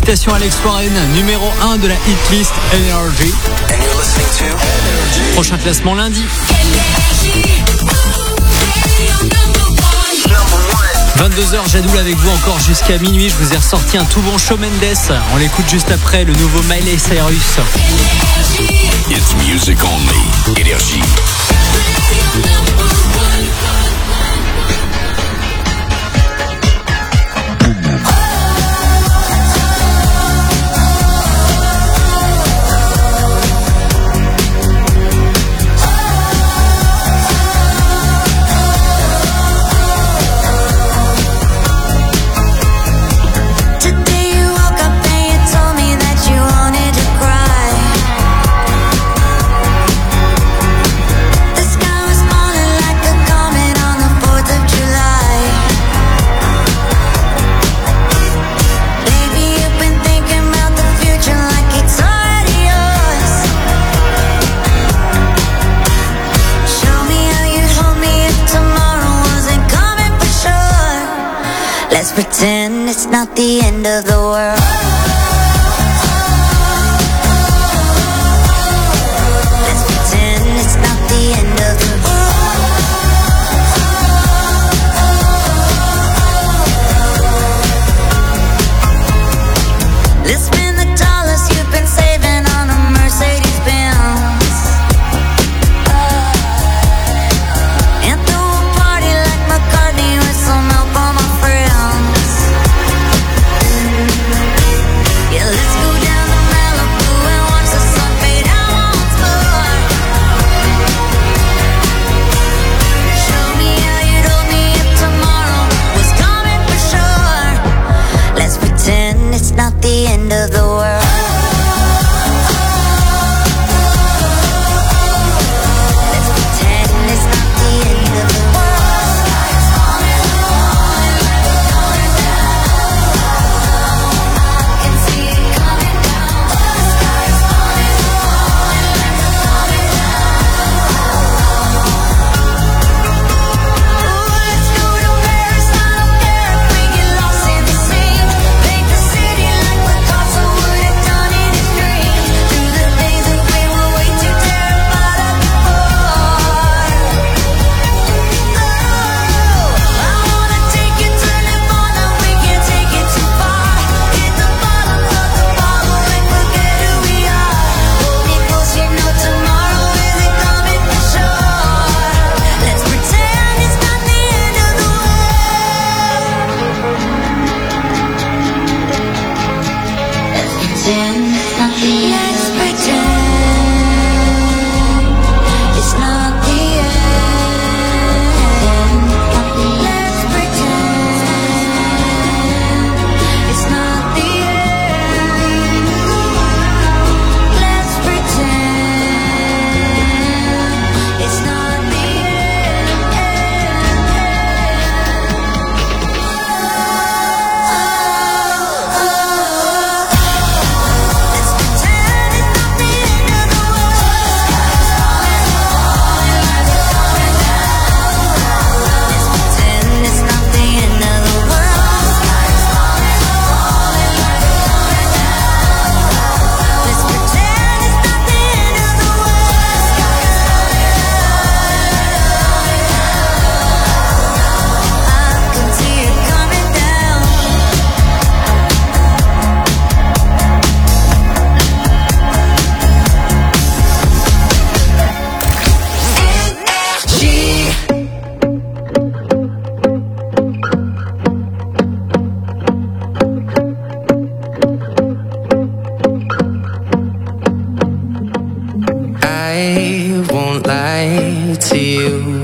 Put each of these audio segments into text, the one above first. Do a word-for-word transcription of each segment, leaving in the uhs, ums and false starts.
Félicitations Alex Warren, numéro un de la hit list Energy. Prochain classement lundi. vingt-deux heures, Jadoul avec vous encore jusqu'à minuit. Je vous ai ressorti un tout bon Shawn Mendes. On l'écoute juste après, le nouveau Miley Cyrus. It's music only. Énergie. Let's pretend it's not the end of the world. Let's pretend it's not the end of the world. Let's spend the dollars you've been saving on a Mercedes Benz. And throw a party like McCartney with some help on my friends. Not the end of the world. Let's pretend it's not the end of the world. I can see it coming down. The sky is falling, falling like it's falling down. Ooh, let's go to Paris. I don't care if we get lost in the scene. Make the city like Picasso would have done in his dreams. Do the things that we were way too terrified of before. Oh, I wanna take you to Nirvana. We can't take it too far. Hit the bottom of the bottle and forget who we are. Hold me close, you know tomorrow isn't coming for sure. Let's pretend it's not the end of the world. Let's pretend it's not the end. Let's pretend it's not the end. Let's pretend it's not the end. Let's pretend it's not the I won't lie to you.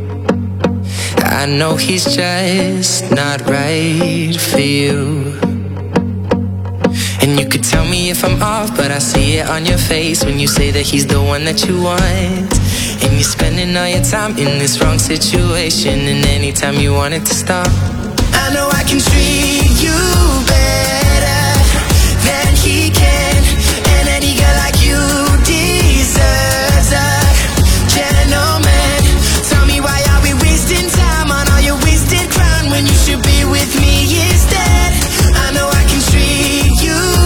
I know he's just not right for you. And you could tell me if I'm off, but I see it on your face when you say that he's the one that you want. And you're spending all your time in this wrong situation, and anytime you want it to stop, I know I can treat you better than he can. And any girl like you deserves a gentleman. Tell me, why are we wasting time on all your wasted crown when you should be with me instead? I know I can treat you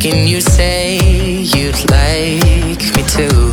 can you say you'd like me to?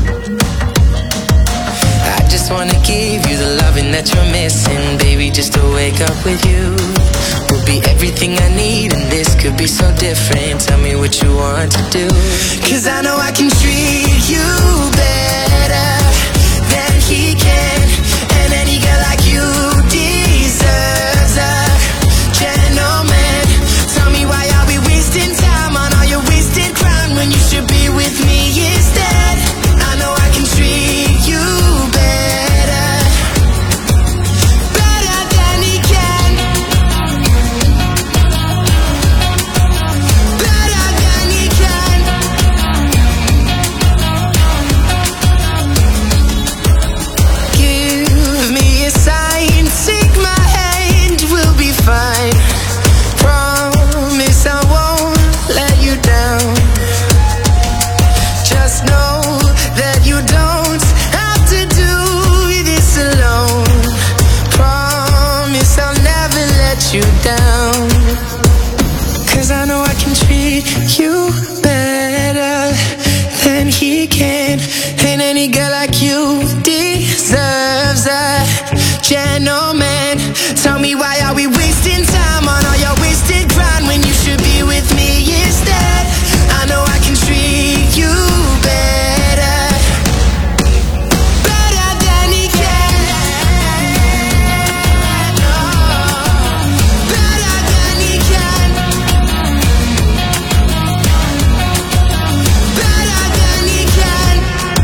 I just wanna give you the loving that you're missing, baby. Just to wake up with you will be everything I need, and this could be so different. Tell me what you want to do, 'cause I know I can treat you better than he can, and any girl like you deserves a gentleman. Tell me, why are we wasting time on all your wasted crime when you should be with me instead? I know I can treat you better, better than he can, better than he can. Give me a sign, take my hand, we'll be fine. Promise I won't let you down. Just know that you don't have to do this alone. Promise I'll never let you down, 'cause I know I can treat you better than he can, and any girl like you deserves a gentleman. Tell me, why are we wasting time on all your wasted grind when you should be with me instead? I know I can treat you better, better than he can, oh, better than he can, better than he can.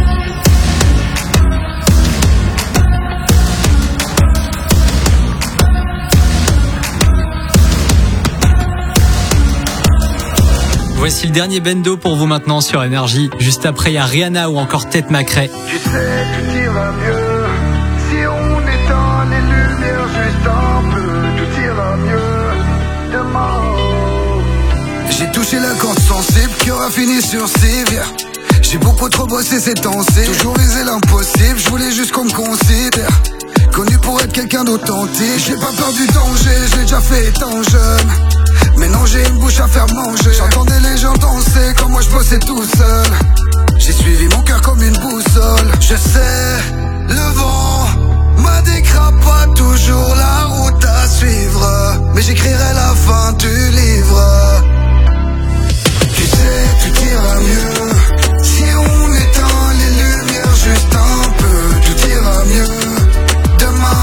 Voici le dernier bendo pour vous maintenant sur Énergie. Juste après, il y a Rihanna ou encore Ted McRae. Tu sais, tout ira mieux si on éteint les lumières juste un peu. Tout ira mieux demain. J'ai touché la corde sensible qui aura fini sur civière. J'ai beaucoup trop bossé ces temps-ci, toujours visé l'impossible. Je voulais juste qu'on me considère connu pour être quelqu'un d'authentique. J'ai pas peur du danger, je l'ai déjà fait étant jeune. Maintenant j'ai une bouche à faire manger. J'entendais les gens danser quand moi je bossais tout seul. J'ai suivi mon cœur comme une boussole. Je sais, le vent m'indiquera pas toujours la route à suivre, mais j'écrirai la fin du livre. Tu sais, tout ira mieux si on éteint les lumières juste un peu. Tout ira mieux demain.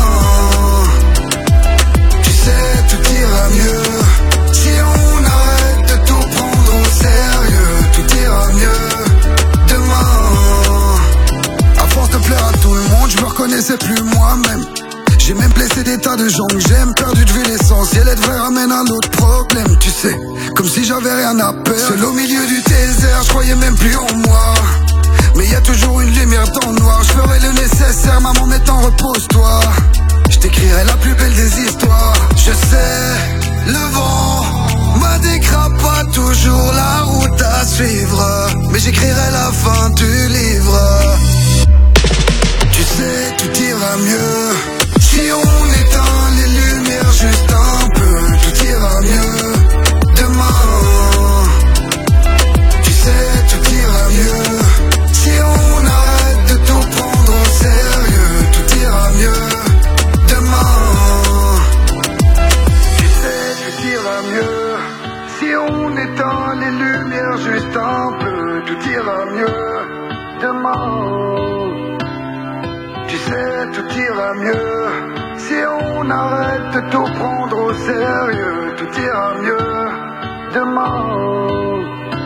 Tu sais, tout ira mieux si on arrête de tout prendre au sérieux. Tout ira mieux demain. À force de plaire à tout le monde, je me reconnaissais plus moi-même. J'ai même blessé des tas de gens que j'aime, perdu de vue l'essentiel. Être vrai ramène un autre problème, tu sais, comme si j'avais rien à perdre. Seul au milieu du désert, je croyais même plus en moi. Mais y a toujours une lumière dans le noir. Je ferai le nécessaire, maman, m'étant repose-toi. Je t'écrirai la plus belle des histoires. Je sais, le vent m'indiquera pas toujours la route à suivre, mais j'écrirai la fin du livre. Tu sais, tout ira mieux si on éteint les lumières juste un peu. Tout ira mieux demain. Tu sais, tout ira mieux si on arrête de tout prendre au sérieux. Tout ira mieux demain. Tu sais, tout ira mieux si on éteint les lumières juste un peu. Tout ira mieux demain. Tu sais, tout ira mieux si on arrête de tout prendre au sérieux. Tout ira mieux demain.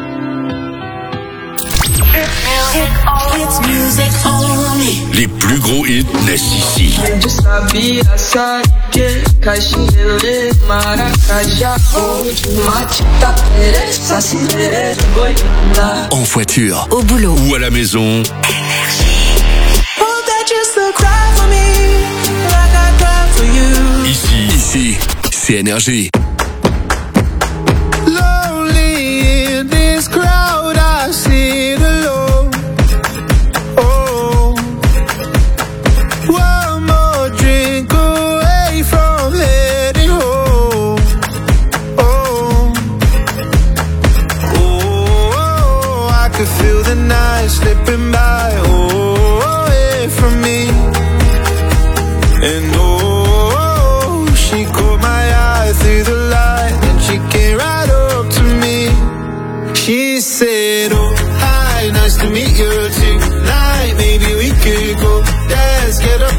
It's music only. Les plus gros hits naissent ici. Eu sabia sair caixinha maracajá de mate tá pereza se goiânia. En voiture, Au boulot, ou à la maison, Oh, that just to cry for me like I cried for you. ici, ici, c'est Énergie. Lonely in this crowd, I sit alone. Oh, one more drink away from heading home. Oh, oh.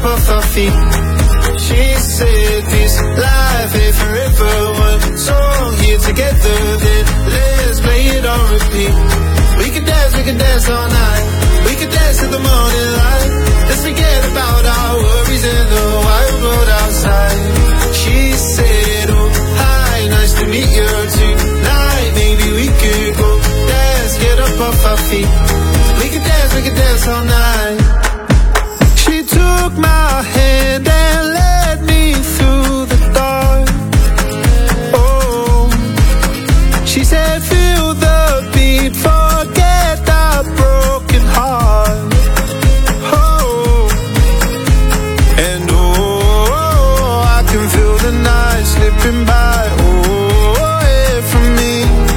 up off our feet. She said this life ain't forever. One song here together, then let's play it on repeat. We can dance, we can dance all night. We can dance till the morning light. Let's forget about our worries in the wide world outside. She said, oh, hi, nice to meet you tonight. Maybe we could go dance, get up off our feet. We can dance, we can dance all night. She took my hand and led me through the dark. Oh, she said, feel the beat, forget the broken heart. Oh, and oh, I can feel the night slipping by. Oh, away from me.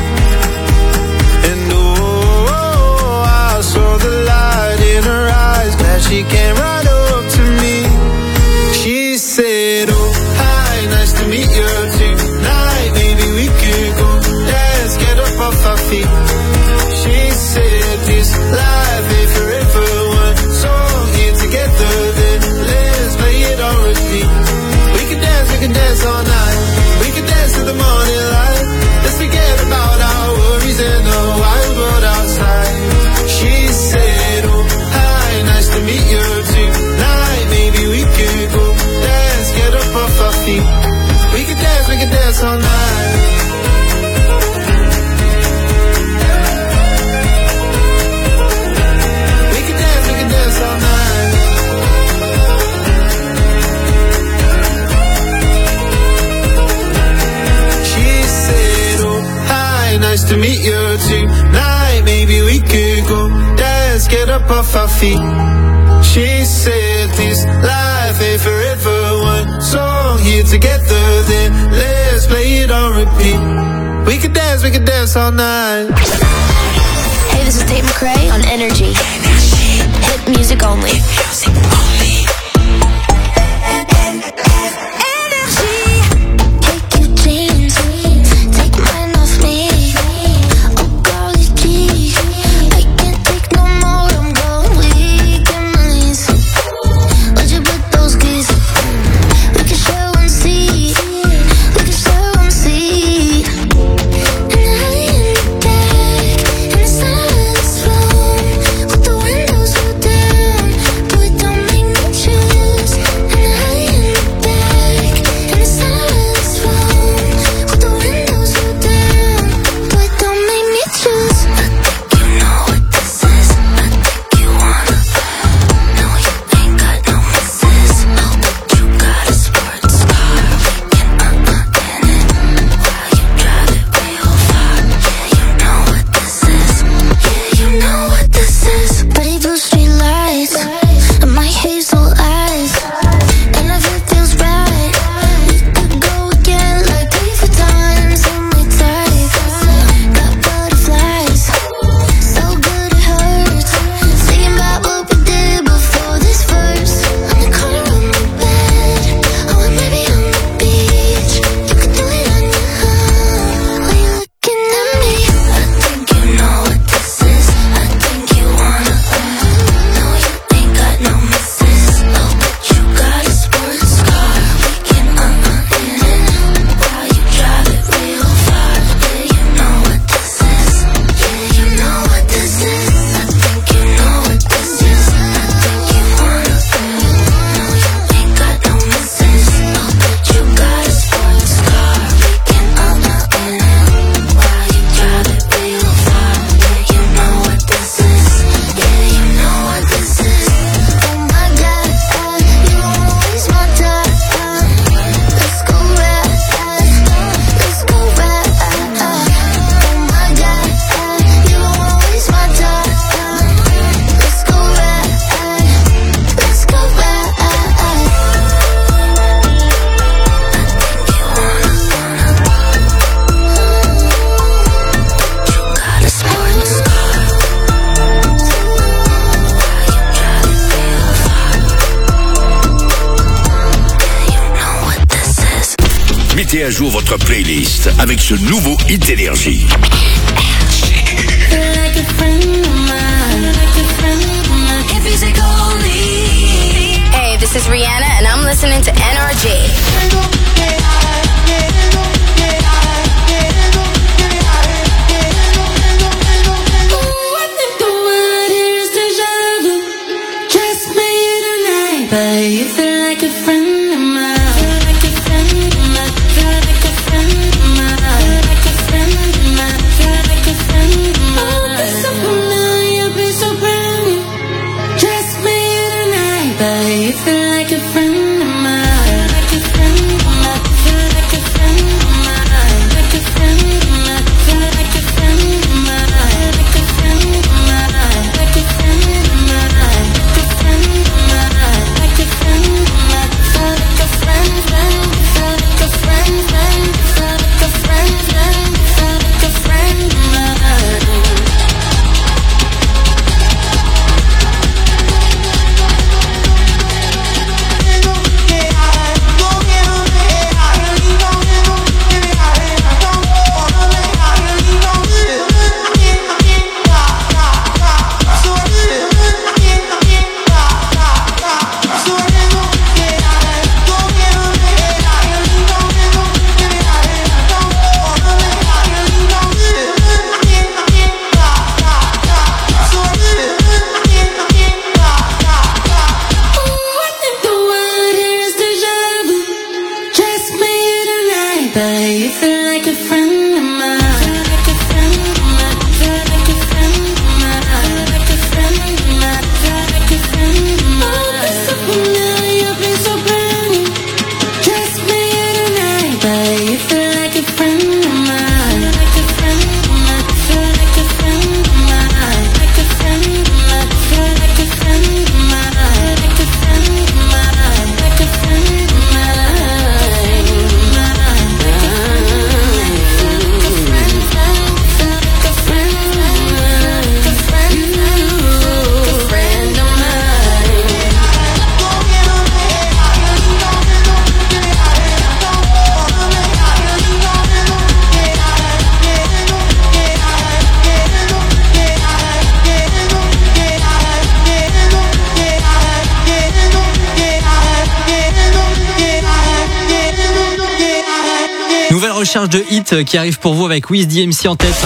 And oh, I saw the light in her eyes. Glad she came right up to me. She said, oh, hi, nice to meet you tonight. Maybe we could go dance, get up off our feet. She said this life ain't forever. One song here together, then let's play it on repeat. We can dance, we can dance all night. We can dance till the morning light. Let's forget about our worries in the wide world outside. She said, oh, hi, nice to meet you tonight. Maybe we could go dance, get up off our feet. We can dance, we can dance all night. We can dance, we can dance all night. She said, oh, hi, nice to meet you tonight. Maybe we could go dance, get up off our feet. She said this life ain't forever. One song here together, then let's play it on repeat. We can dance, we can dance all night. Hey, this is Tate McRae on Energy. Hit music only. Music only. Mettez à jour votre playlist avec ce nouveau hit Énergie. Hey, this This is Rihanna, and I'm listening to N R J. But you feel like a friend of mine. Feel like a friend of mine. Feel like a friend of mine. Feel like a friend of mine. Feel like a friend of mine. Oh, be so familiar, be so brand new. Just me tonight. But you feel like a friend of mine. Feel like a friend of mine. Feel like a friend of mine. Like a friend of mine. Feel like a friend of mine. Like a friend of mine. Like a friend of mine. Like a friend of mine. Like a friend, feel like a friend, friend, feel like a friend, friend, feel like a friend, friend, feel like a friend of mine. Recherche de hits qui arrive pour vous avec Wiz D M C en tête.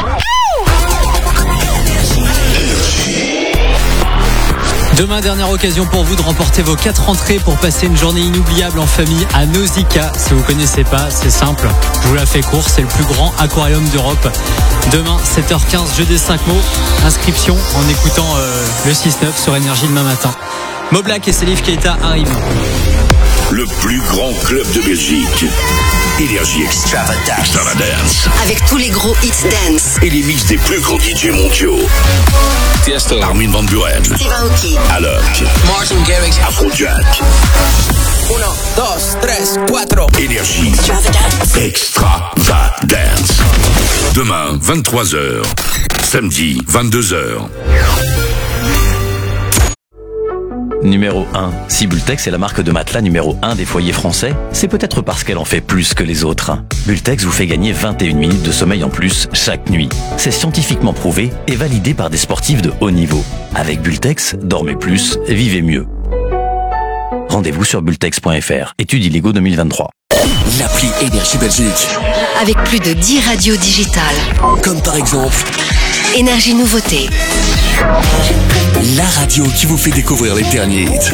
Demain, dernière occasion pour vous de remporter vos quatre entrées pour passer une journée inoubliable en famille à Nausicaa. Si vous connaissez pas, c'est simple. Je vous la fais court, c'est le plus grand aquarium d'Europe. Demain, sept heures quinze, jeu des cinq mots. Inscription en écoutant euh, le six neuf sur Énergie demain matin. Mo Black et Salif Keita arrivent. Le plus grand club de Belgique. Énergie Extravagance. Extravagance. Avec tous les gros hits dance. Et les mix des plus grands D J mondiaux. Tiesto. Armin van Buuren. Steve Aoki. Alok. Martin Garrix. Afrojack. Uno, dos, tres, cuatro. Énergie Extravagance. Demain, vingt-trois heures. Samedi, vingt-deux heures. Numéro un. Si Bultex est la marque de matelas numéro un des foyers français, c'est peut-être parce qu'elle en fait plus que les autres. Bultex vous fait gagner vingt et une minutes de sommeil en plus chaque nuit. C'est scientifiquement prouvé et validé par des sportifs de haut niveau. Avec Bultex, dormez plus, vivez mieux. Rendez-vous sur bultex point f r. Études illégaux deux mille vingt-trois. L'appli Énergie Belgique. Avec plus de dix radios digitales. Comme par exemple Énergie Nouveauté. La radio qui vous fait découvrir les derniers hits.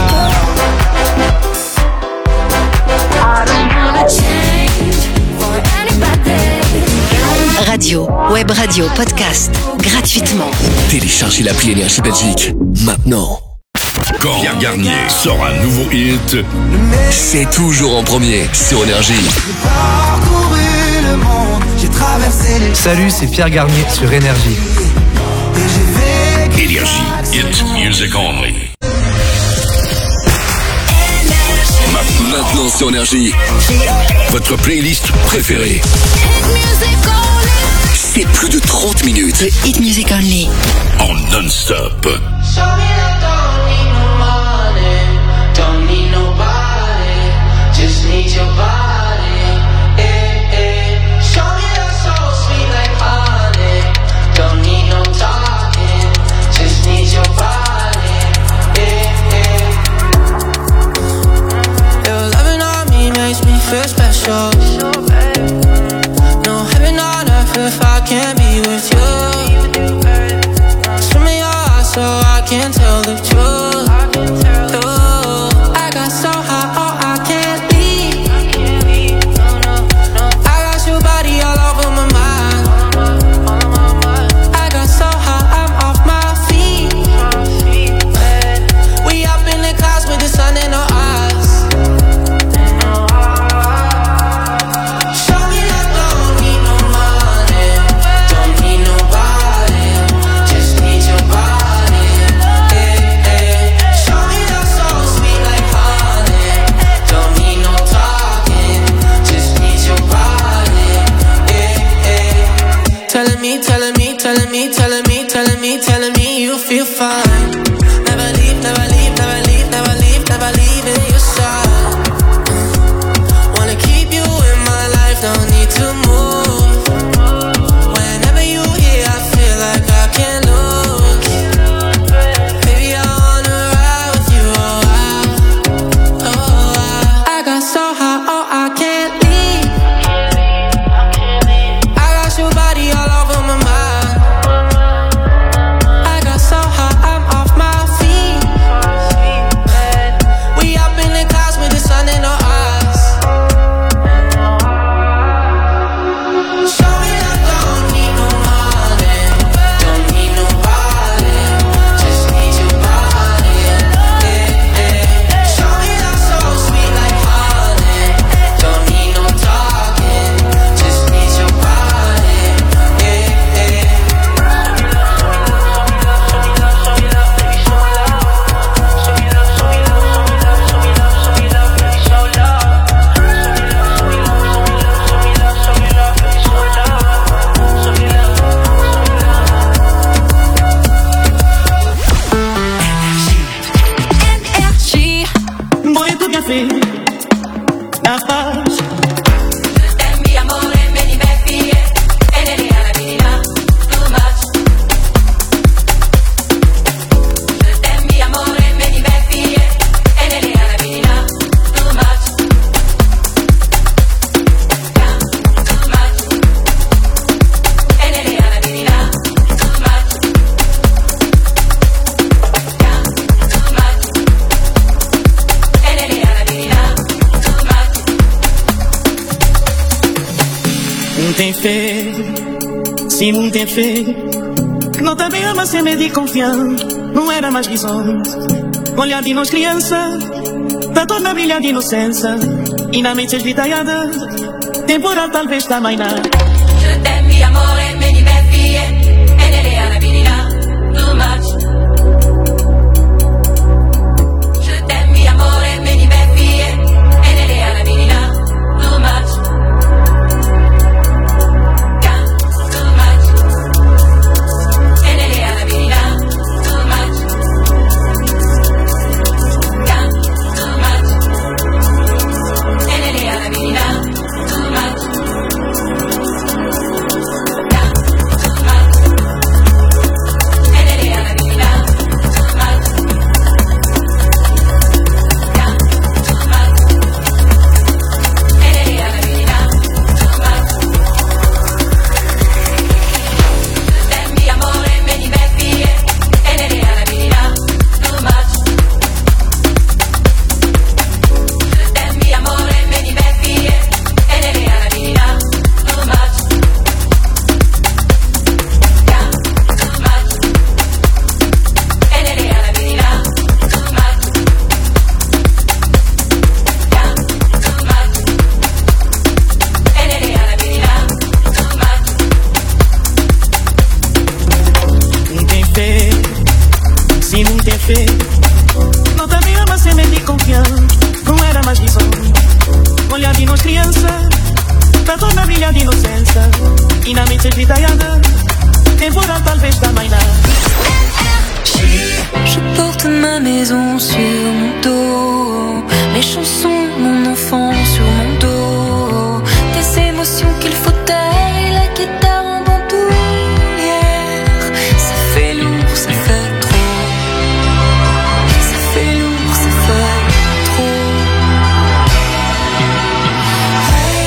Radio, web radio, podcast, gratuitement. Téléchargez l'appli Énergie Belgique, maintenant. Quand Pierre Garnier sort un nouveau hit, c'est toujours en premier sur Énergie. Salut, c'est Pierre Garnier sur Énergie. Énergie, hit music only. Maintenant sur Énergie, votre playlist préférée. C'est plus de trente minutes. The Hit Music Only. En non-stop. sure. No heaven on earth if I can't be with you. Swim in your eyes so I can tell the truth. Ooh, I got so high, oh I can't leave. I got your body all over my mind. I got so high, I'm off my feet. We up in the clouds with the sun in our eyes. Show me I don't need no money, don't need nobody, just need your body. Hey, hey. Show me that so sweet like honey, don't need no talking, just need your body. Hey, hey. Telling me, telling me, telling me, telling me, telling me, telling me you feel fine. Never leave, never leave, never leave, never leave, never leave in your side. Wanna keep you in my life, don't need to move. Whenever you here, I feel like I can't lose. Baby, I wanna ride with you, oh I, oh I. I got so high, oh I can't leave. I got your body all over my mind. I got so high, I'm off my feet. We up in the clouds with the sun in our eyes. Show me I don't need no money, don't need nobody, just need your body. Hey, hey. Show me that so sweet like honey, don't need no talking, just need your body. Hey, hey. Voy a tu café, la paz. Mi amore, me diverti, e ne ria la vita, too much. Mi amore, me diverti, e ne ria la vita, too much. Too much. E ne ria la vita, too much. Too much. E ne ria la vita, too much. Não tem fé, se não tem fé. Não também ama ser meio de confiança. Não era mais que sonhos. Olhar de nós criança, tá toda brilha de inocência. E na mente esvitalhada, temporal talvez também não. Je t'aime, mi amore, me diverti, e ne ria la vita, too much. Je t'aime, mi amore, me diverti, e ne ria la vita, too much. Too much. E ne ria la vita, too much. Too much. E ne ria la vita, too much. Je porte ma maison sur mon dos, mes chansons, mon enfant sur mon dos, des émotions qu'il faut taire et la guitare en bandoulière. Ça fait lourd, ça fait trop. Ça fait lourd, ça fait trop. Hey,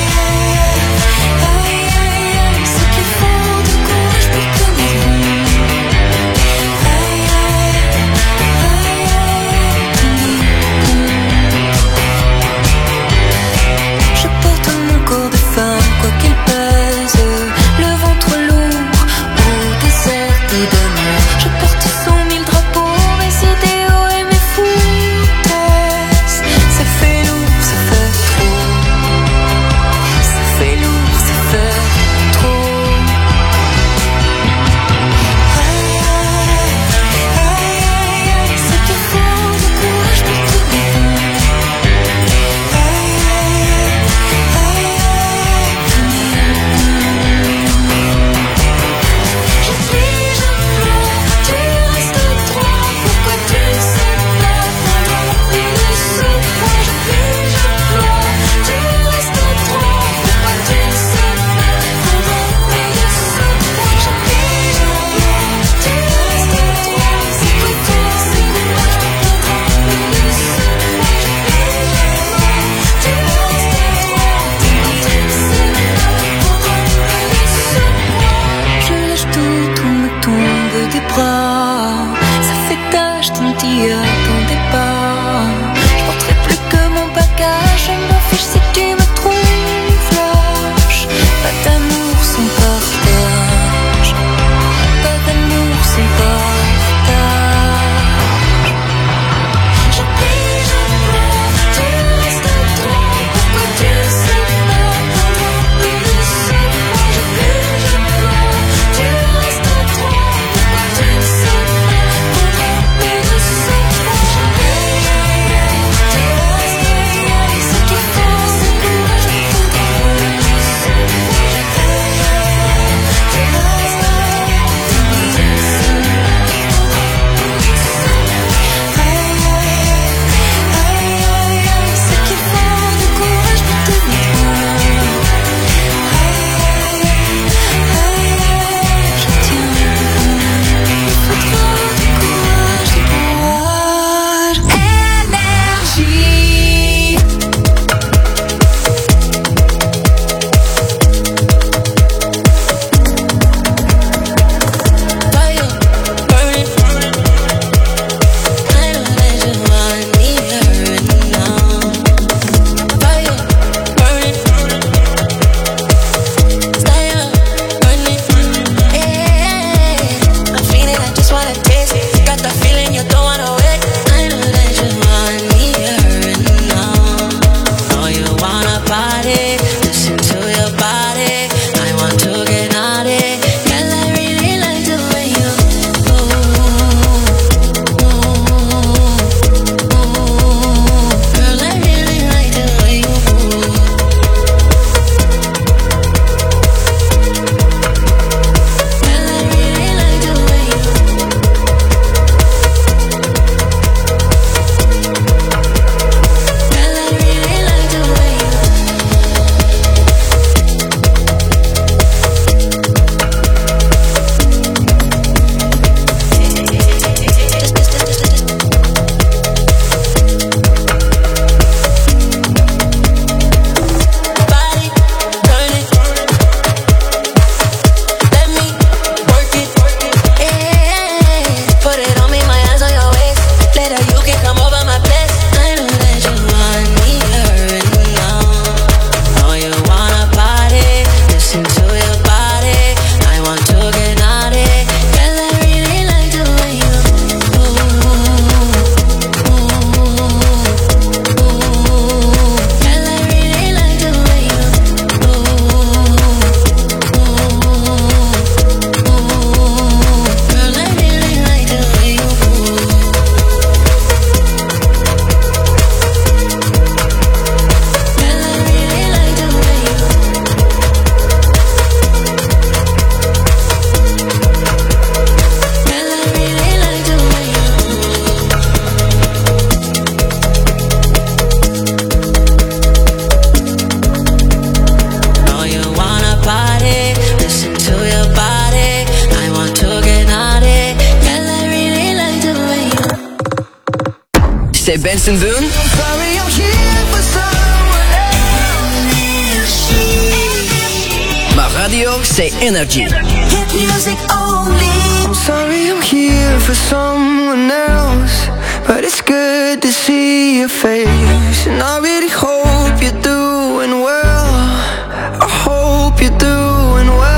c'est Benson Boone. Sorry, I'm here for someone else. Ma radio, c'est Energy. Hit music only. I'm sorry, I'm here for someone else, but it's good to see your face, and I really hope you're doing well. I hope you're doing well.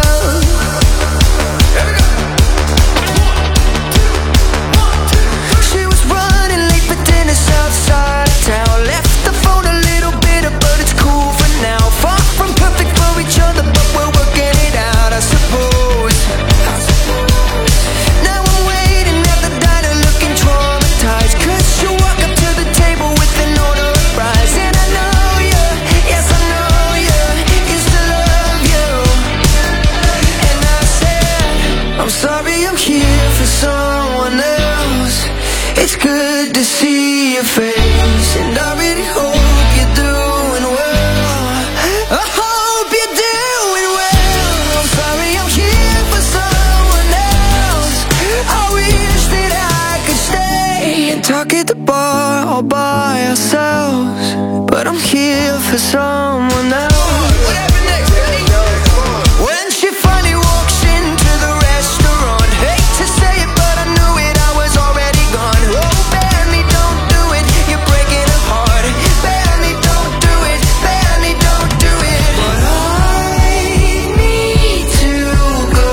She was running late for dinner outside of town. Left the phone a little bitter, but it's cool for now. Far from perfect for each other, but we're working it out, I suppose. Now I'm waiting at the diner looking traumatized, 'cause you walk up to the table with an order of fries. And I know you, yes I know you, used to love you. And I said, I'm sorry, I'm here for someone else. It's good to see your face, and I really hope you're doing well. I hope you're doing well. I'm sorry, I'm here for someone else. I wish that I could stay and talk at the bar all by ourselves, but I'm here for someone else. When she finally walks into the restaurant, hate to say it, but I knew it, I was already gone. Oh, Benny, don't do it, you're breaking her heart. Benny, don't do it, Benny, don't do it. But I need to go.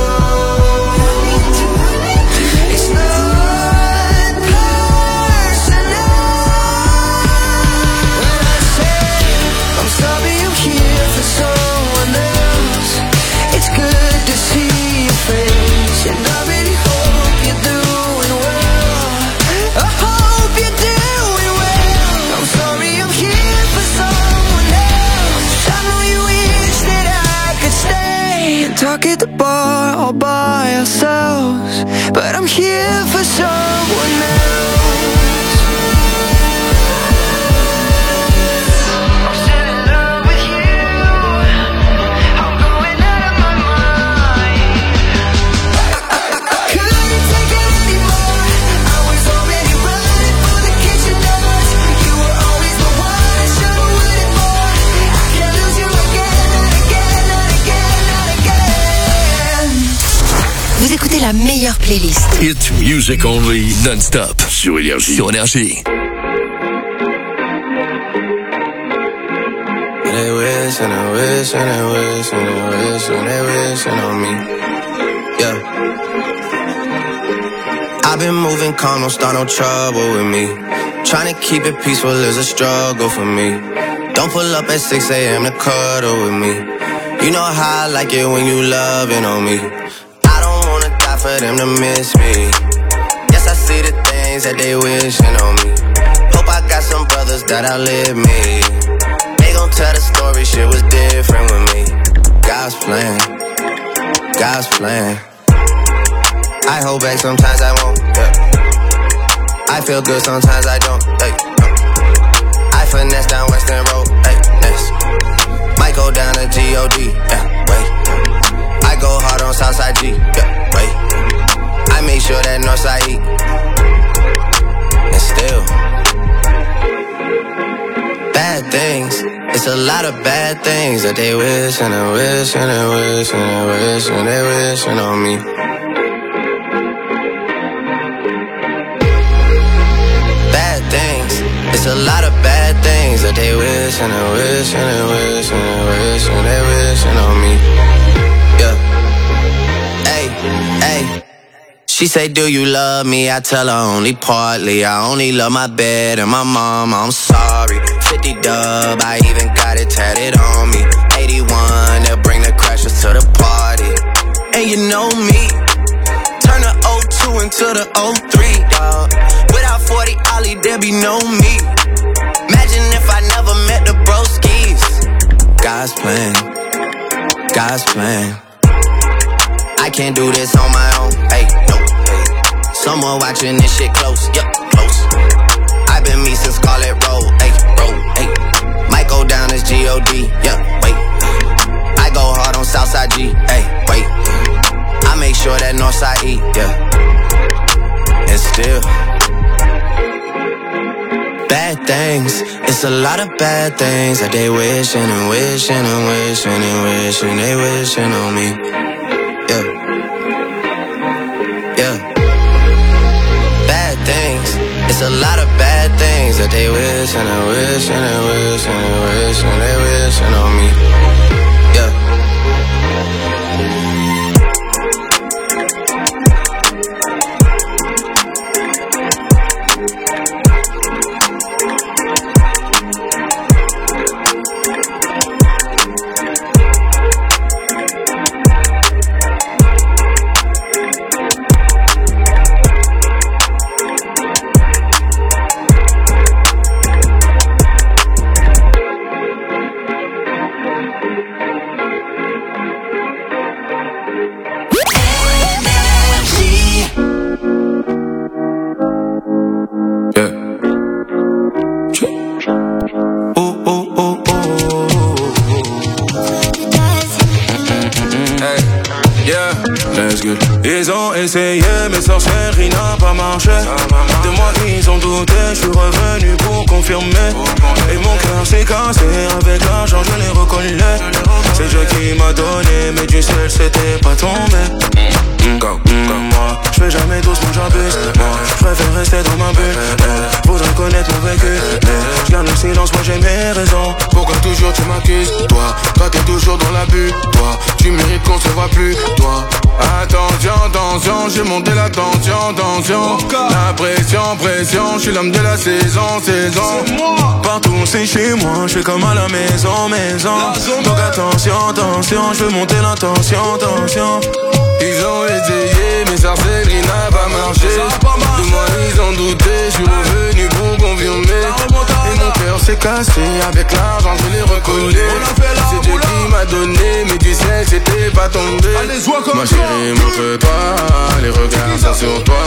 It's not personal. When I say I'm sorry, I'm here for someone else, it's good to see your face, and I really hope you're doing well. I hope you're doing well. I'm sorry, I'm here for someone else. I know you wish that I could stay and talk at the bar all by ourselves, but I'm here for someone else. I'm still in love with you. I'm going out of my mind. I couldn't take it anymore. I was already running for the kitchen doors. You were always the one I should have waited for. I can't lose you again, not again, not again, not again. Vous écoutez la meilleure playlist. Hit music only, non-stop. Sur Énergie. Sur Énergie. They wish and they wish and they wish and they wish and they wishing on me. Yeah. I've been moving calm, don't start no trouble with me. Trying to keep it peaceful is a struggle for me. Don't pull up at six a.m. to cuddle with me. You know how I like it when you loving on me. I don't wanna die for them to miss me. Yes, I see the things that they wishing on me. Hope I got some brothers that outlive me. They gon' tell the story, shit was different with me. God's plan, God's plan. I hold back, sometimes I won't, yeah. I feel good, sometimes I don't, hey, no. I finesse down Western Road, hey, next. Might go down to G O D, yeah, wait. I go hard on Southside G, yeah, wait. I make sure that Northside eat. And still bad things, it's a lot of bad things that they wish and they wish and they wish and they wish and they wishing on me. Bad things, it's a lot of bad things that they wish and they wish and they wish and they wish and they wishing on me. Yeah. Hey, hey. She say, do you love me? I tell her only partly. I only love my bed and my mom, I'm sorry. fifty dub, I even got it tatted on me. eighty-one, they'll bring the crashers to the party. And you know me, turn the oh two into the oh three, dawg. Without forty Ollie, there be no me. Imagine if I never met the broskies. God's plan, God's plan. I can't do this on my own, hey, no, hey. Someone watching this shit close, yup, close. I've been me since Scarlet Road, hey, road, hey. Might go down as G O D, yeah, wait. I go hard on Southside G, hey, wait. I make sure that Northside eat, yeah. And still It's a lot of bad things that they wishing and wishing and wishing and wishing they wishing on me. Yeah. Yeah. Bad things. It's a lot of bad things that they wishing and wishing and wishing and wishing they wishing on me. Yeah. Ils ont essayé mais sorcellerie n'a pas marché. De moi ils ont douté, je suis revenu pour confirmer. Et mon cœur s'est cassé, avec l'argent je l'ai reconnu. C'est Dieu qui m'a donné, mais du ciel c'était pas tombé. Comme, comme moi, je fais jamais doucement, j'abuse. Moi, je préfère rester dans ma bulle. eh, Faudrait connaître mon vécu. eh, Je garde le silence, moi j'ai mes raisons. Pourquoi toujours tu m'accuses, toi? Toi t'es toujours dans la bulle, toi. Tu mérites qu'on se voit plus, toi. Attention, attention, j'ai monté la tension, tension. La pression, pression, je suis l'homme de la saison, saison. Partout c'est chez moi, je suis comme à la maison, maison. Donc attention, attention, je veux monter la tension, tension. Ils ont essayé, mais sorcellerie n'a pas marché. De moi ils ont douté, je suis revenu pour confirmer. Et mon cœur s'est cassé, avec l'argent je l'ai recollé. C'est Dieu qui m'a donné, mais du ciel c'était pas tombé. Ma chérie montre-toi, les regards sont sur toi.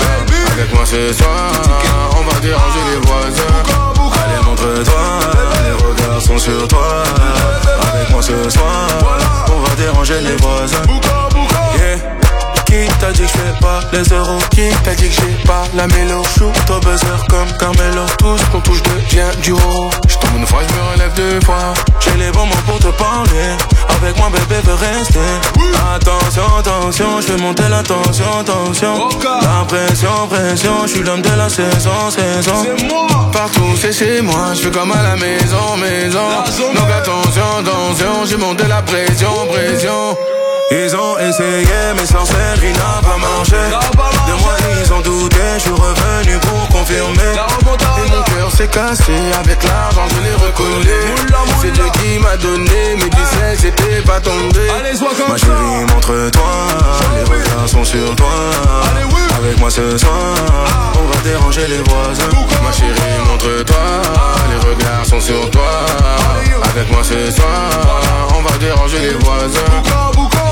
Avec moi ce soir, on va déranger les voisins. Allez montre-toi, les regards sont sur toi. Avec moi ce soir, on va déranger les voisins. Yeah. Qui t'a dit que j'fais pas les euros? Qui t'a dit que j'ai pas la mélo? Shoot au buzzer comme Carmelo. Tout ce qu'on touche devient du haut. J'tombe une fois, j'me relève deux fois. J'ai les bons mots pour te parler. Avec moi bébé veut rester. Attention, attention, j'vais monter la tension, tension. La pression, pression, j'suis l'homme de la saison, saison. Partout c'est chez moi, j'fais comme à la maison, maison. Donc attention, attention, j'ai monté la pression, pression. Ils ont essayé, mais sorcellerie n'a pas marché. De moi ils ont douté, je suis revenu pour confirmer. Et mon cœur s'est cassé, avec l'argent je l'ai recollé. C'est Dieu qui m'a donné, mais du ciel c'était pas tombé. Ma chérie montre-toi, les regards sont sur toi. Avec moi ce soir, on va déranger les voisins. Ma chérie montre-toi, les regards sont sur toi. Avec moi ce soir, on va déranger les voisins.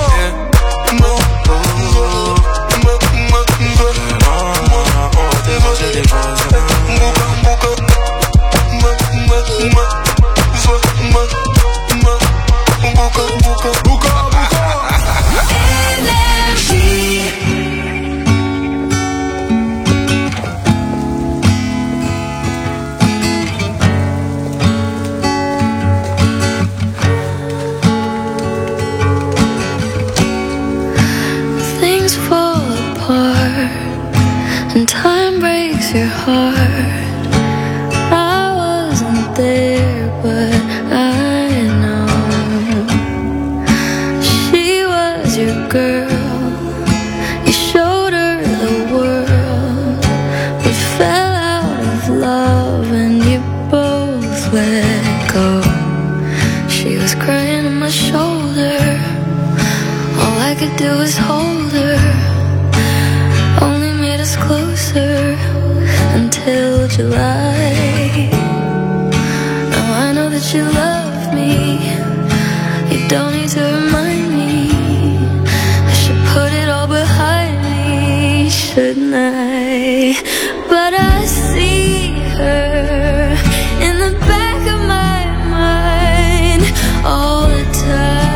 Things fall apart and time breaks your heart. I wasn't there, but I know she was your girl. You showed her the world, but fell out of love and you both let go. She was crying on my shoulder. All I could do was hold her. Only made us closer until July. Now I know that you love me. You don't need to remind me. I should put it all behind me, shouldn't I? But I see her in the back of my mind all the time.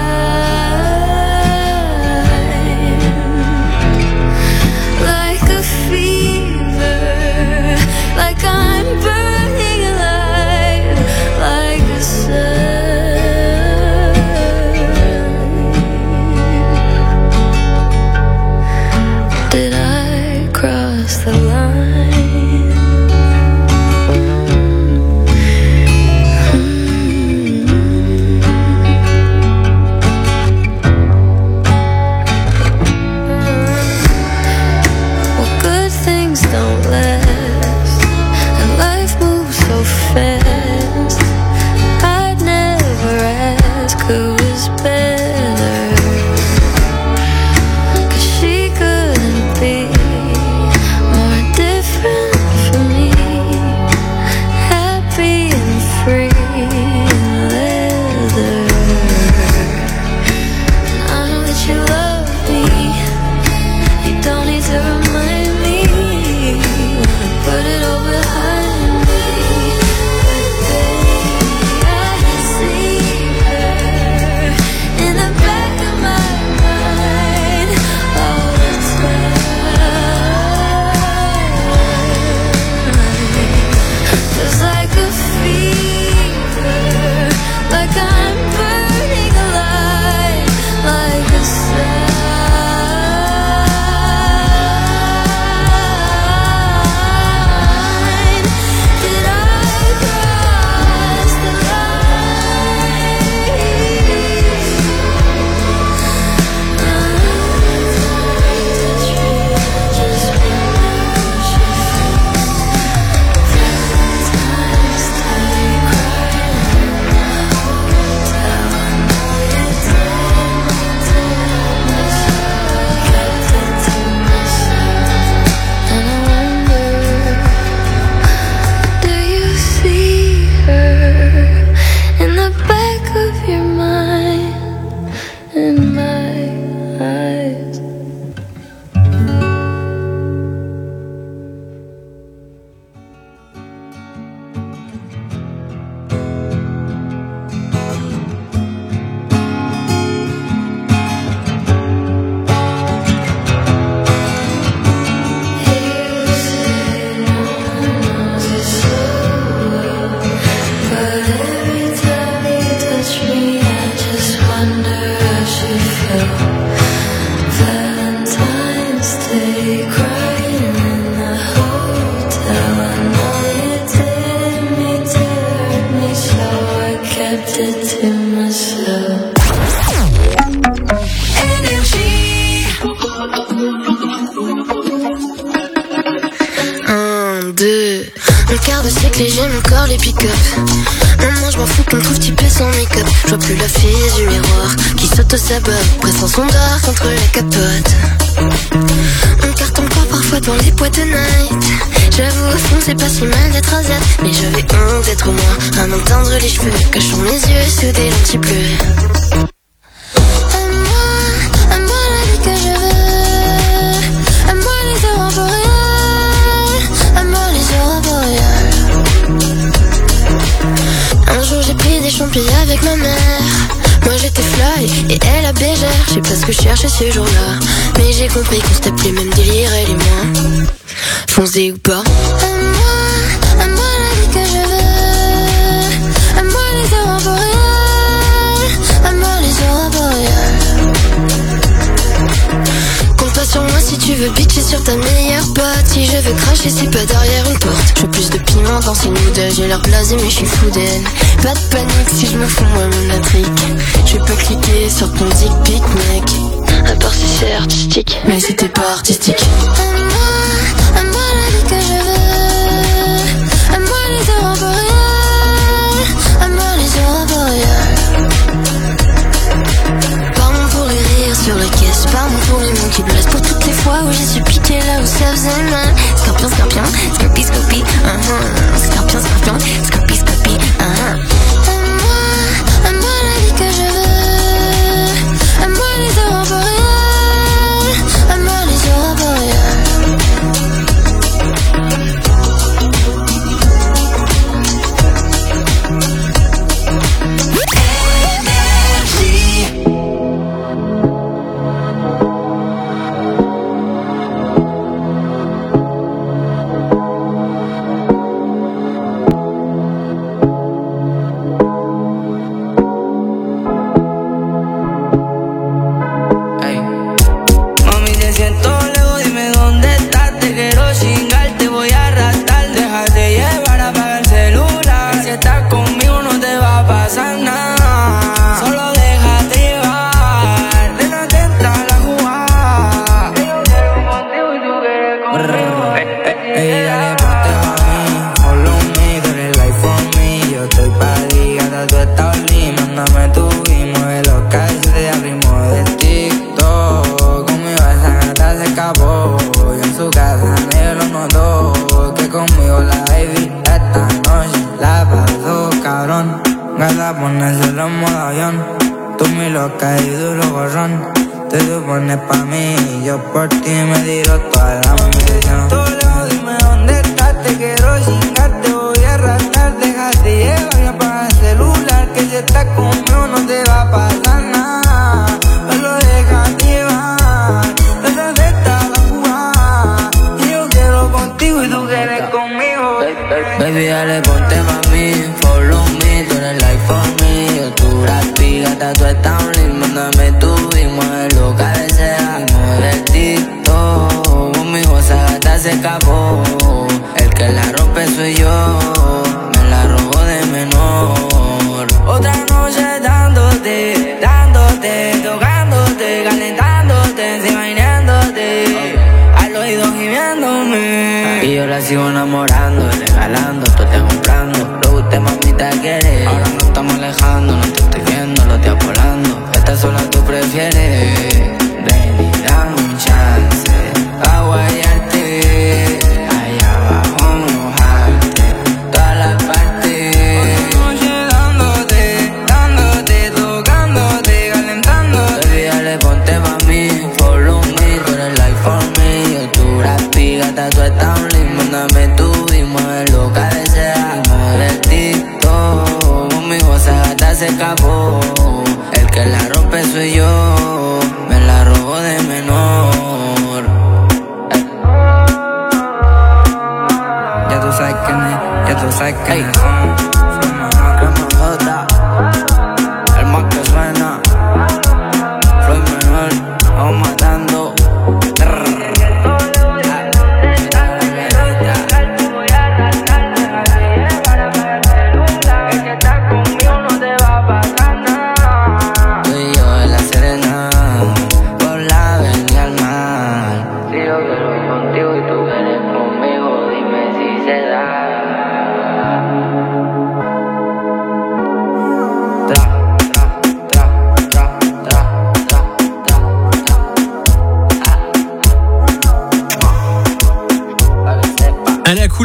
Like I'm burning alive. to myself. Un, deux, un quart de siècle et j'aime encore les pick-up. Maintenant je m'en fous qu'on me trouve typé sans make-up. Je vois plus la fille du miroir qui s'auto-sabote, pressant son dard contre la capote. On cartonne pas parfois dans les boîtes de night. J'avoue au fond c'est pas si mal d'être asiate, mais j'avais honte d'être moi, à m'en teindre les cheveux, cachant mes yeux sous des lentilles bleues. Champi avec ma mère. Moi j'étais fly et elle a bégère. Je sais pas ce que je cherchais ce jour-là, mais j'ai compris qu'on se tape les mêmes délires elle et moi. Foncez ou pas. À moi, à moi la vie que je veux. À moi les aurores boréales. À moi les aurores boréales. Compte pas sur moi si tu veux bitcher sur ta meilleure pote. Si je veux cracher c'est pas derrière une porte. Je veux plus de piment dans ces noodles. J'ai l'air blasé mais je suis fou d'elle. Pas de panique si je me fous moi-même la trique. Je vais pas cliquer sur ton dick pic mec. À part si c'est artistique, mais c'était pas artistique. À moi, à moi la vie que je veux. À moi les aurores boréales. À moi les aurores boréales. Pardon pour les rires sur la caisse. Pardon pour les mots qui blessent. Pour toutes les fois où j'ai su piquer là où ça faisait mal. Scorpion, scorpion, scorpi, scorpi, uh-huh. Scorpion, scorpion, scorpi, scorpi, uh-huh. À moi, à moi la vie que je veux. À moi les aurores boréales. À moi les aurores boréales. Bacana.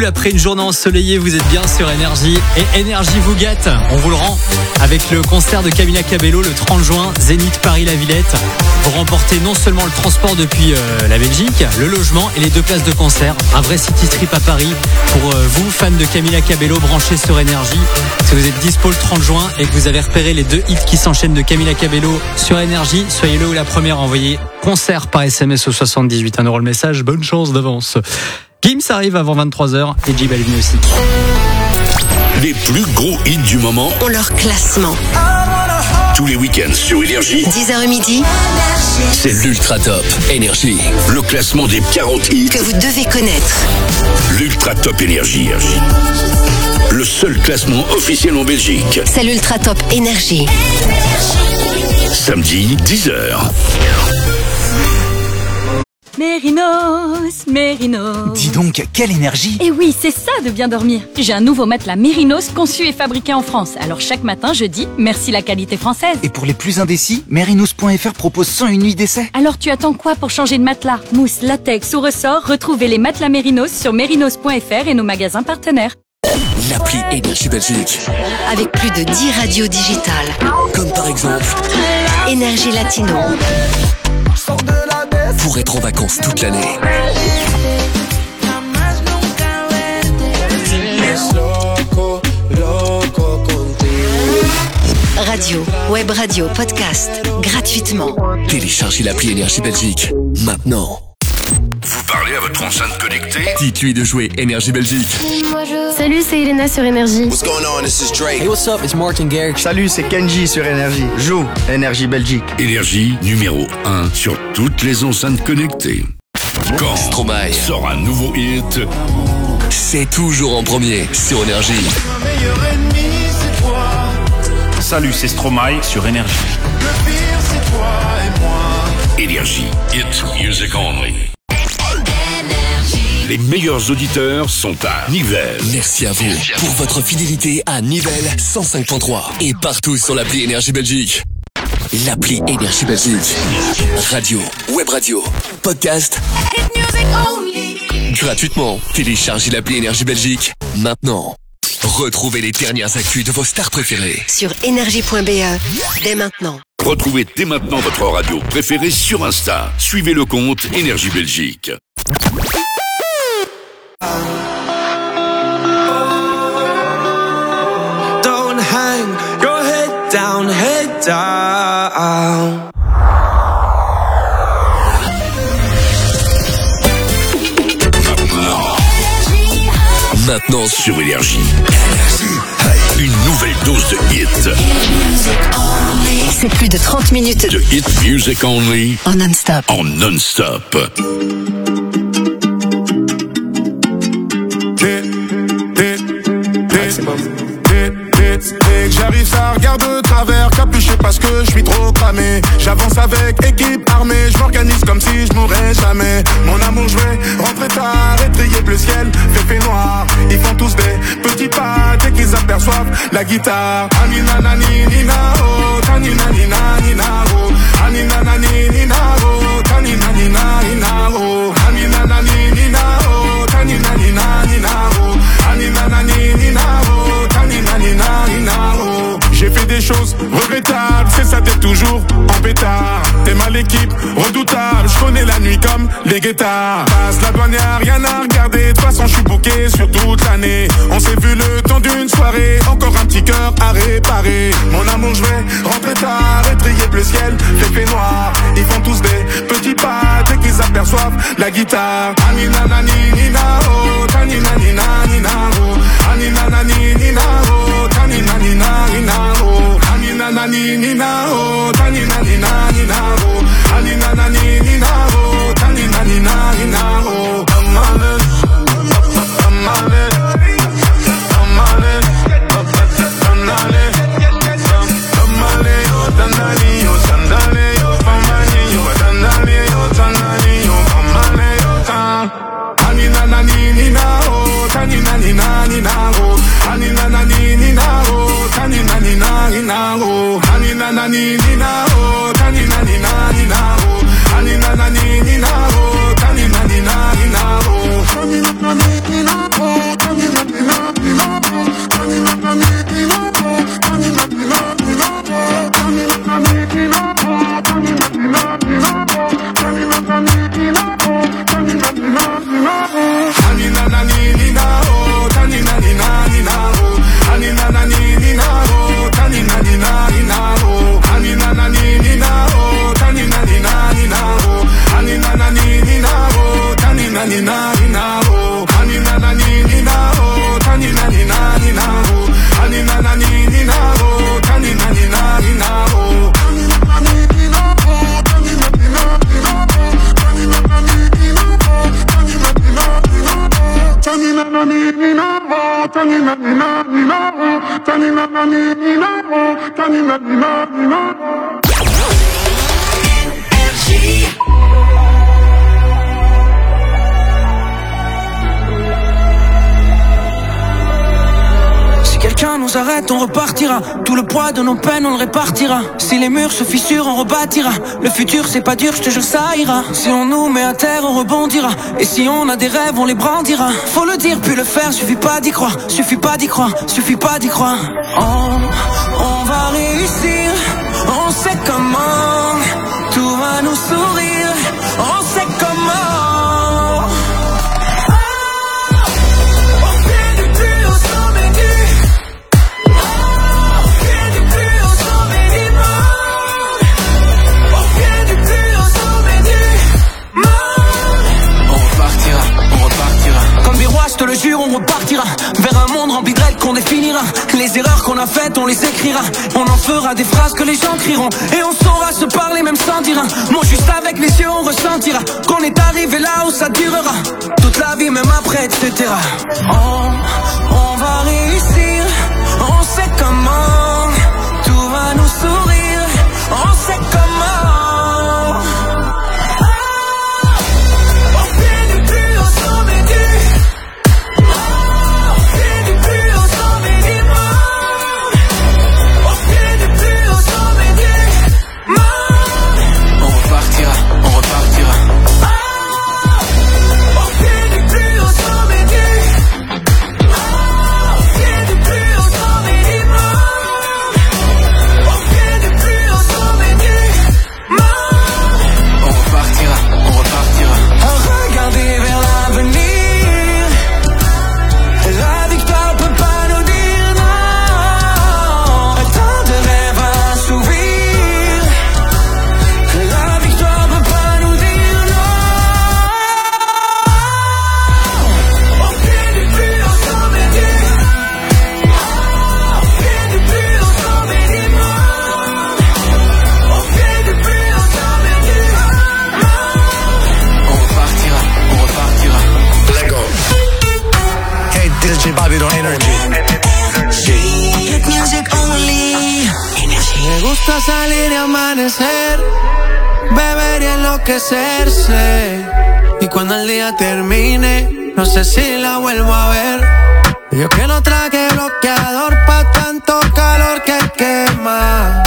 cool après une journée ensoleillée. Vous êtes bien sur Énergie et Énergie vous gâte. On vous le rend avec le concert de Camila Cabello le trente juin, Zénith Paris-La Villette. Vous remportez non seulement le transport depuis euh, la Belgique, le logement et les deux places de concert. Un vrai city trip à Paris pour euh, vous, fans de Camila Cabello, branchez sur Énergie. Si vous êtes dispo le trente juin et que vous avez repéré les deux hits qui s'enchaînent de Camila Cabello sur Énergie, soyez le ou la première à envoyer concert par S M S au soixante-dix-huit. un euro le message, bonne chance d'avance. Gims arrive avant vingt-trois heures et J Balvin aussi. Les plus gros hits du moment ont leur classement. Tous les week-ends sur Énergie. dix heures midi. C'est l'Ultra Top Énergie. Le classement des quarante hits que vous devez connaître. L'Ultra Top Énergie. Le seul classement officiel en Belgique. C'est l'Ultra Top Énergie. Samedi, dix heures. Mérinos, Mérinos. Dis donc, quelle énergie! Et oui, c'est ça de bien dormir. J'ai un nouveau matelas Mérinos conçu et fabriqué en France. Alors chaque matin, je dis merci la qualité française. Et pour les plus indécis, Mérinos point F R propose cent une nuits d'essai. Alors tu attends quoi pour changer de matelas? Mousse, latex ou ressort, retrouvez les matelas Mérinos sur mérinos point F R et nos magasins partenaires. L'appli Énergie Belgique. Avec plus de dix radios digitales. Comme par exemple Énergie Latino. Pour être en vacances toute l'année. Radio, web radio, podcast, gratuitement. Téléchargez l'appli Énergie Belgique, maintenant. Vous parlez à votre enceinte connectée? Dites-lui de jouer Énergie Belgique. Salut, c'est Elena sur Énergie. What's going on? This is Drake. Hey, what's up? It's Martin Garrix. Salut, c'est Kenji sur Énergie. Joue Énergie Belgique. Énergie numéro un sur toutes les enceintes connectées. Quand Stromae sort un nouveau hit, c'est toujours en premier sur Énergie. Salut, c'est Stromae sur Énergie. Le pire, c'est toi et moi. Énergie, Hit Music Only. Les meilleurs auditeurs sont à Nivelles. Merci à vous pour votre fidélité à Nivelles cent cinq point trois et partout sur l'appli Énergie Belgique. L'appli Énergie Belgique. Radio, web radio, podcast. Gratuitement, téléchargez l'appli Énergie Belgique maintenant. Retrouvez les dernières actus de vos stars préférées sur énergie point B E dès maintenant. Retrouvez dès maintenant votre radio préférée sur Insta. Suivez le compte Énergie Belgique. Don't hang your head down, head down. Maintenant sur Énergie. Une nouvelle dose de hit. C'est plus de trente minutes de hit music only. En non-stop. En non-stop. J'arrive, ça regarde de travers, capuché parce que je suis trop cramé. J'avance avec équipe armée, je m'organise comme si je mourrais jamais. Mon amour, je vais rentrer tard, étrier bleu ciel, fait fait noir. Ils font tous des petits pas dès qu'ils aperçoivent la guitare. Anina nani nina oh, tanina nina nina oh, anina nani nina oh, tanina nina nina oh, anina nani nina oh, tanina nina nina oh, anina nani nina oh, tanina nina nina oh. J'ai fait des choses regrettables, c'est ça t'es toujours en pétard. T'es mal l'équipe, redoutable, je connais la nuit comme les guettards. Passe la douane, y'a rien à regarder, de toute façon je suis bouqué sur toute l'année. On s'est vu le temps d'une soirée, encore un petit cœur à réparer. Mon amour, je vais rentrer tard, étrier bleu ciel, fait fait noir. Ils font tous des petits pas dès qu'ils aperçoivent la guitare. Anina nani nina oh, tanina nina nina oh, anina nani nina oh, tanina nina nina oh, anina nani nina oh, tanina nina nina oh, anina nani nina oh, tanina nina nina oh. I'm on it, I'm on it, I'm on it, I'm on it, I'm on it, oh dandali, oh sandali, oh famani, oh dandali, oh tanali, oh famani, oh tan. Anina nani nina oh, tanina nina nina oh, anina nani nina oh, tanina nina nina oh, anina nani nina. Si quelqu'un nous arrête, on repartira. Tout le poids de nos peines, on le répartira. Si les murs se fissurent, on rebâtira. Le futur, c'est pas dur, je te jure, ça ira. Si on nous met à terre, on rebondira. Et si on a des rêves, on les brandira. Faut le dire, puis le faire, suffit pas d'y croire. Suffit pas d'y croire, suffit pas d'y croire. On, on va réussir, on sait comment. Tout va nous sourire, on sait comment. Je te le jure, on repartira vers un monde rempli de règles qu'on définira. Les erreurs qu'on a faites, on les écrira. On en fera des phrases que les gens crieront. Et on saura se parler même sans dire un mot. Juste avec les yeux, on ressentira qu'on est arrivé là où ça durera toute la vie, même après, et cetera. On, on va réussir, on sait comment. Tout va nous sourire, on sait comment. Salir y amanecer, beber y enloquecerse. Y cuando el día termine, no sé si la vuelvo a ver. Yo que no traje bloqueador pa' tanto calor que quema.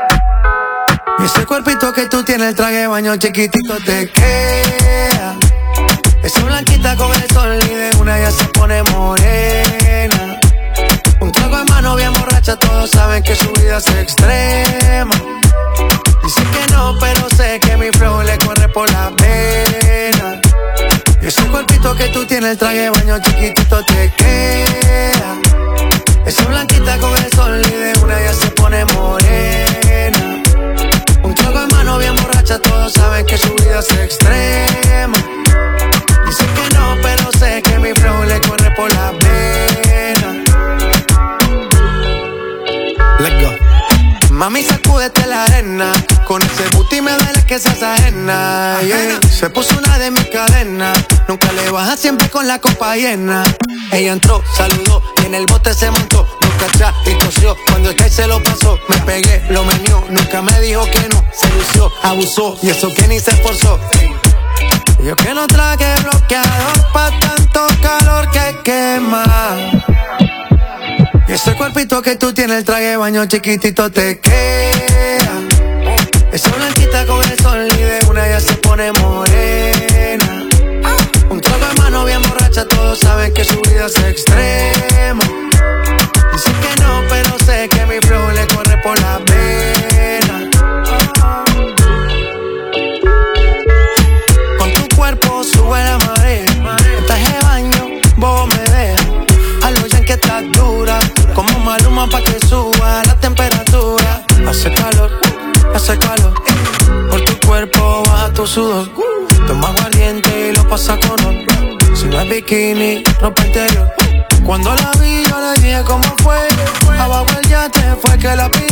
Y ese cuerpito que tú tienes, el traje de baño chiquitito te queda. Esa blanquita con el sol y de una ya se pone morena. Un trago de mano bien borracha, todos saben que su vida es extrema. Dice que no, pero sé que mi flow le corre por la pena. Y ese cuerpito que tú tienes, el traje de baño chiquitito te queda. Esa blanquita con el sol y de una ya se pone morena. Un trago de mano bien borracha, todos saben que su vida es extrema. Dice que no, pero sé que mi flow le corre por la pena. Let's go. Mami, sacúdete la arena. Con ese booty me duele que seas ajena, yeah. Se puso una de mis cadenas. Nunca le baja, siempre con la copa llena. Ella entró, saludó y en el bote se montó. Nunca atrás y tosió. Cuando el que se lo pasó, me pegué, lo menió. Nunca me dijo que no, se lució, abusó. Y eso que ni se esforzó. Yo que no traje bloqueador pa' tanto calor que quema. Y ese cuerpito que tú tienes, el traje de baño chiquitito te queda. Esa blanquita con el sol y de una ya se pone morena. Un trago de mano bien borracha, todos saben que su vida es extrema. Dice que no, pero sé que mi flow le corre por la pena. Con tu cuerpo sube la marea. El traje de baño, vos me dejas. A lo ya que estás dura, como Maluma pa' que suba la temperatura. Hace calor, hace calor. Por tu cuerpo baja tu sudor. Toma aguardiente y lo pasa con honor. Si no es bikini, ropa interior. Cuando la vi yo le dije cómo fue. Abajo el yate fue que la pide.